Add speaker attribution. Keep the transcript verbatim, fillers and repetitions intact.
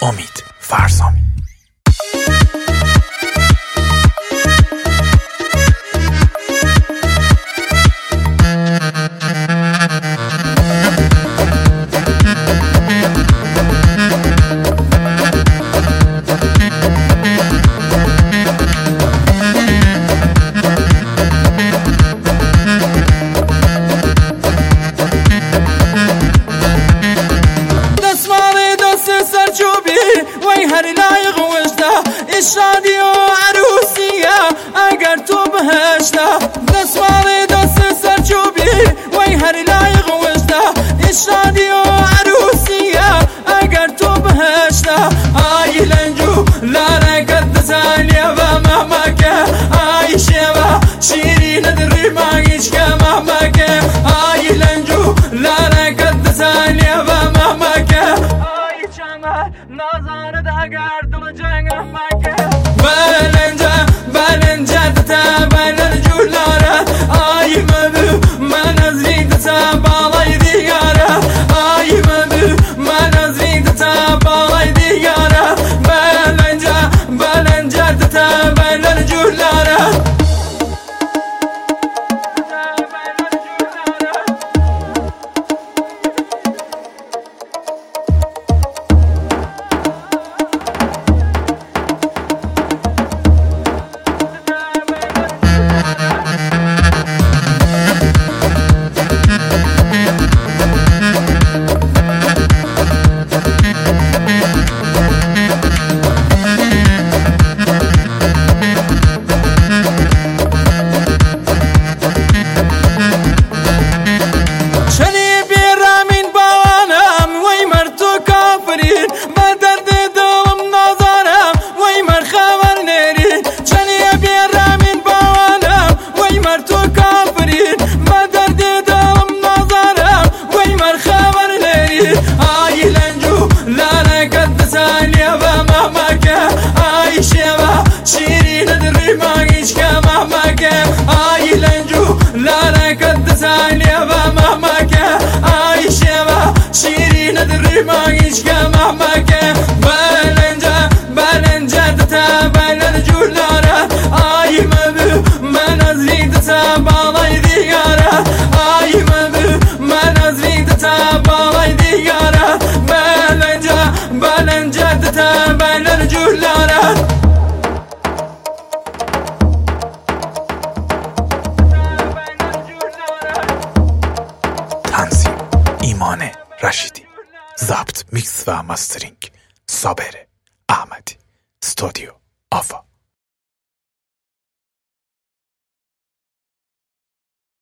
Speaker 1: امید فرزامی.
Speaker 2: هر لایق وجده اشادی و عروسیه اگر تو بهشته دستمال دست سرچوبی وی هر لایق وجده اشادی و عروسیه اگر تو بهشته آی لنجو لارکت ثانیه و مهمکه آی شیوه شیرین دری ماگیش که مهمکه آی لنجو لارکت ثانیه و مهمکه آی چمه نازانه اگر دل جنگ مکه بلنجا بلنجا تا بلن جولاره آی مبو من از رید تا بالای دیگاره آی مبو من از رید تا بالای دیگاره بلنجا بلنجا تا بلن جولاره آی لنجو لارکت ثانیه و مهمکه آی شیوه شیرین دری ماگیش که مهمکه آی لنجو لارکت ثانیه و مهمکه آی شیوه شیرین دری ماگیش که مهمکه بلنجا بلنجا تا بلن جولاره آی مبو من از رید تا بالای دیگاره آی مبو من از رید تا بالای دیگاره بلنجا بلنجا تا بلن جولاره
Speaker 1: تنظیم ایمان رشیدی، ضبط میکس و مسترینگ صابر احمدی، استودیو آفا.